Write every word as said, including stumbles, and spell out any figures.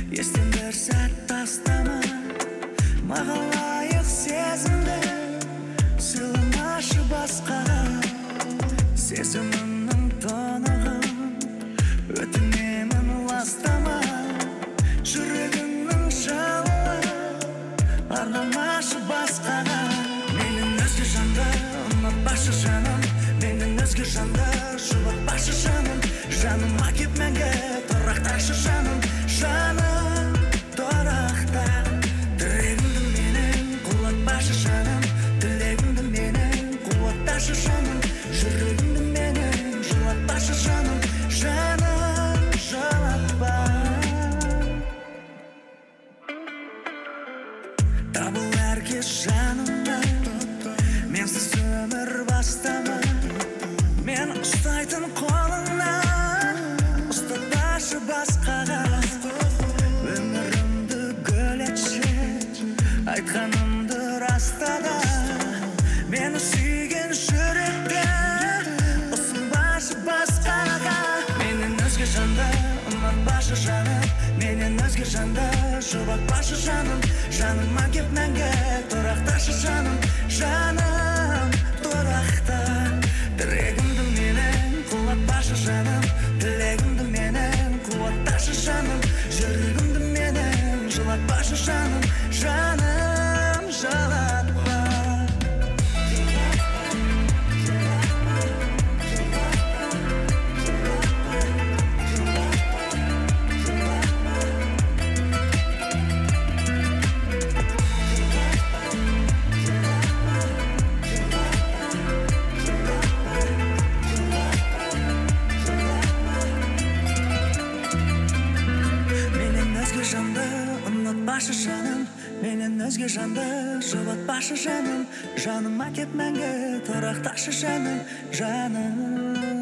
естен бір сәт тастама, маған лайық сезімді сыйламашы басқаға. Сезімімнің тонығын өтінемін ластама, жүрегімнің жалын арнамашы басқаға. Менің өзге жанды ұнатпашы жаным, менің өзге жанды жұбатпашы жаным. Жаныма кеп мәңгі тұрақташы жаным, жаным тұрақта. Тірегімді менің құлатпашы жаным, тілегімді менің қуатташы жаным. Жүрегімді менің жылатпашы жаным, жаным жылатпа. Табыл әркез жанымда, менсіз өмір бастама. Мен ұстайтын қолыңнан ұстатпашы басқаға. Өмірімді гүл етші, айтқанымды растада. Мені сүйген жүректі ұсынбашы басқаға. Менен өзге жанды ұнатпашы жаным, менен өзге жанды жұбатпашы жаным. Жаныма кеп мәңгі тұрақташы жаным, жаным тұрақта. Тірегімді менің құлатпашы жаным, тілегімді менің қуатташы жаным. Жүрегімді менің жылатпашы жаным, жаным жылатпа. Ұнатпашы жаным, менен өзге жанды жұбатпашы жаным. Жаныма кеп мәңгі тұрақташы жаным, жаным.